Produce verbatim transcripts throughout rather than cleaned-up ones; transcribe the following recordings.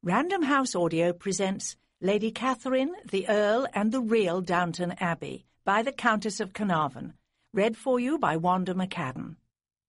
Random House Audio presents Lady Catherine, the Earl and the Real Downton Abbey by the Countess of Carnarvon, read for you by Wanda McCadden.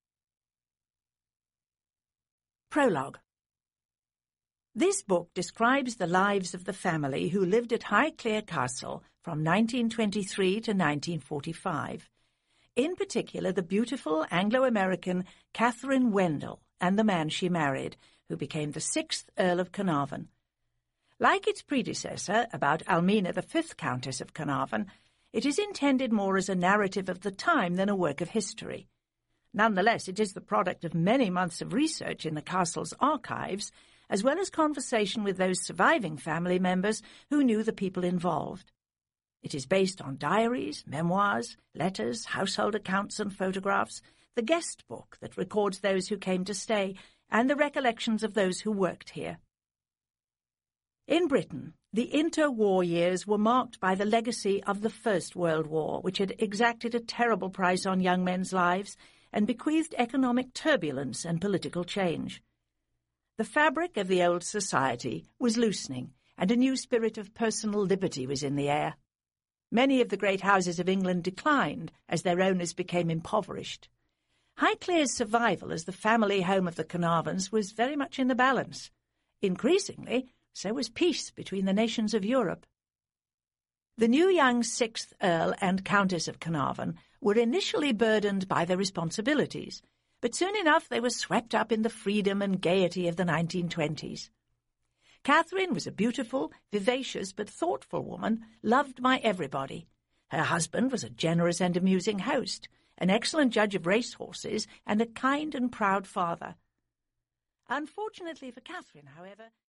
Prologue. This book describes the lives of the family who lived at Highclere Castle from nineteen twenty-three to nineteen forty-five. In particular, the beautiful Anglo-American Catherine Wendell and the man she married, who became the sixth Earl of Carnarvon. Like its predecessor, about Almina, the fifth Countess of Carnarvon, it is intended more as a narrative of the time than a work of history. Nonetheless, it is the product of many months of research in the castle's archives, as well as conversation with those surviving family members who knew the people involved. It is based on diaries, memoirs, letters, household accounts and photographs, the guest book that records those who came to stay, and the recollections of those who worked here. In Britain, the interwar years were marked by the legacy of the First World War, which had exacted a terrible price on young men's lives and bequeathed economic turbulence and political change. The fabric of the old society was loosening, and a new spirit of personal liberty was in the air. Many of the great houses of England declined as their owners became impoverished. Highclere's survival as the family home of the Carnarvons was very much in the balance. Increasingly, so was peace between the nations of Europe. The new young sixth Earl and Countess of Carnarvon were initially burdened by their responsibilities, but soon enough they were swept up in the freedom and gaiety of the nineteen twenties. Catherine was a beautiful, vivacious but thoughtful woman, loved by everybody. Her husband was a generous and amusing host, an excellent judge of racehorses, and a kind and proud father. Unfortunately for Catherine, however,